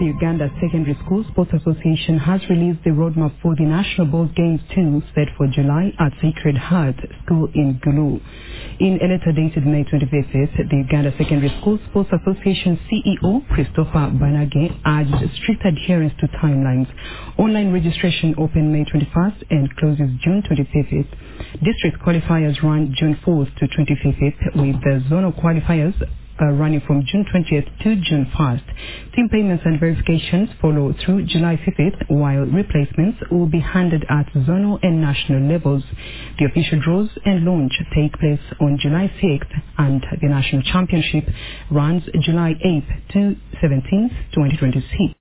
The Uganda Secondary School Sports Association has released the roadmap for the National Ball Games 2 set for July at Sacred Heart School in Gulu. In a letter dated May 25th, the Uganda Secondary School Sports Association CEO Christopher Banage urged strict adherence to timelines. Online registration opened May 21st and closes June 25th. District qualifiers run June 4th to 25th, with the zonal qualifiers running from June 20th to June 1st. Team payments and verifications follow through July 5th, while replacements will be handed at zonal and national levels. The official draws and launch take place on July 6th, and the national championship runs July 8th to 17th, 2026.